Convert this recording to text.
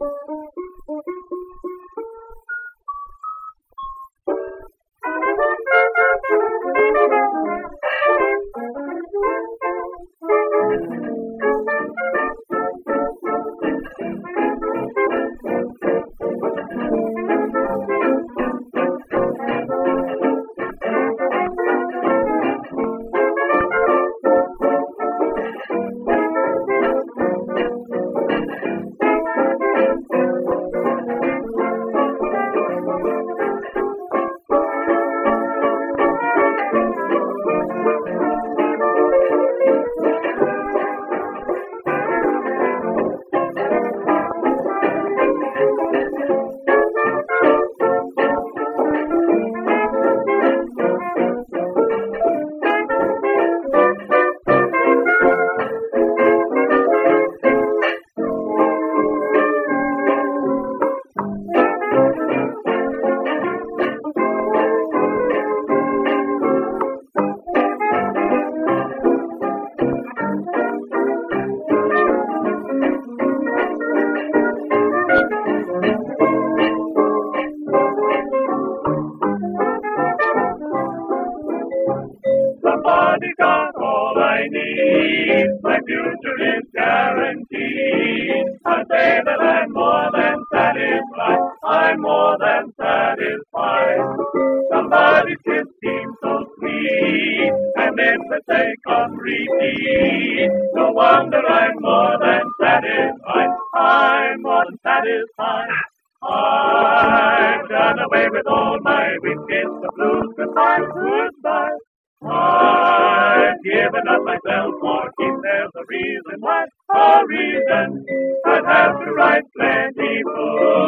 Somebody got all I need. My future is guaranteed. I say that I'm more than satisfied. I'm more than satisfied. Somebody's kiss seems so sweet, and if they say come repeat, no wonder I'm more than satisfied. I'm more than satisfied. I've done away with all my weakness, the blues, goodbye, goodbye. I've given up myself for keep. There's a reason why, a reason I'd have to write plenty more.